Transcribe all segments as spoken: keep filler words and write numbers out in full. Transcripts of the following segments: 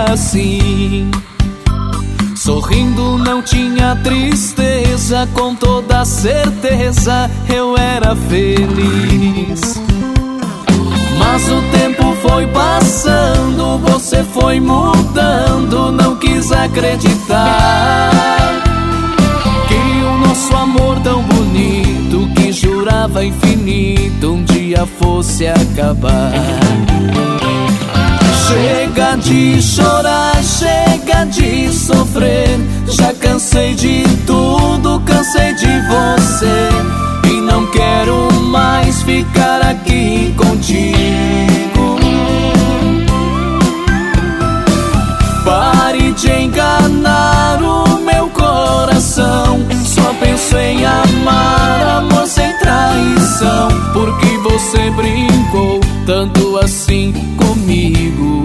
assim. Sorrindo não tinha tristeza, com toda certeza eu era feliz. Mas o tempo foi passando, você foi mudando, não quis acreditar que o nosso amor tão bonito, que jurava infinito, um dia fosse acabar. Chega de chorar, chega de sofrer, já cansei de tudo, cansei de você, e não quero mais ficar aqui contigo. Pare de enganar o meu coração, só penso em amar, amor sem traição, porque você brincou tanto assim comigo.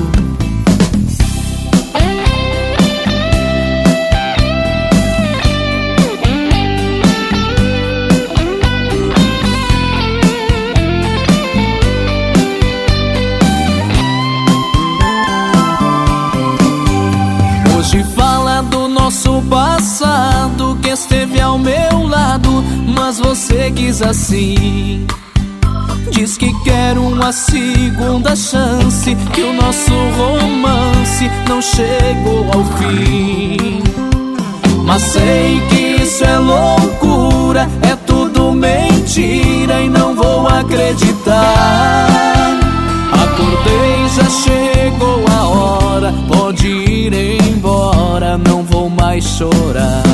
Hoje fala do nosso passado, que esteve ao meu lado, mas você quis assim. Diz que quer uma segunda chance, que o nosso romance não chegou ao fim. Mas sei que isso é loucura, é tudo mentira e não vou acreditar. Acordei, já chegou a hora, pode ir embora, não vou mais chorar.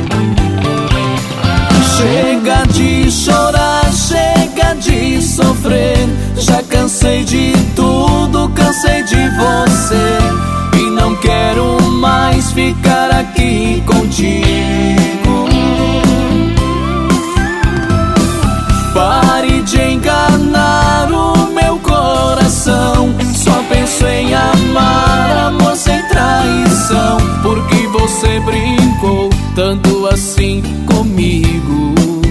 Chega de chorar, chega de sofrer, já cansei de tudo, cansei de você, e não quero mais ficar aqui contigo. Pare de enganar o meu coração, só penso em amar, amor sem traição, porque você brincou tanto assim comigo.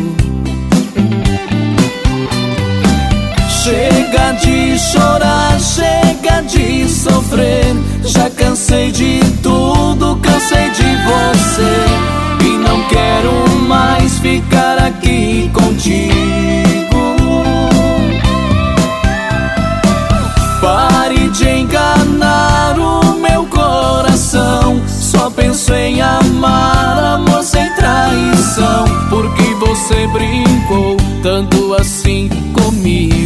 Chega de chorar, chega de sofrer, já cansei de tudo, cansei de você, e não quero mais ficar aqui contigo. Pare de enganar o meu coração, só penso em amar, amor sem traição, porque você brincou tanto assim comigo.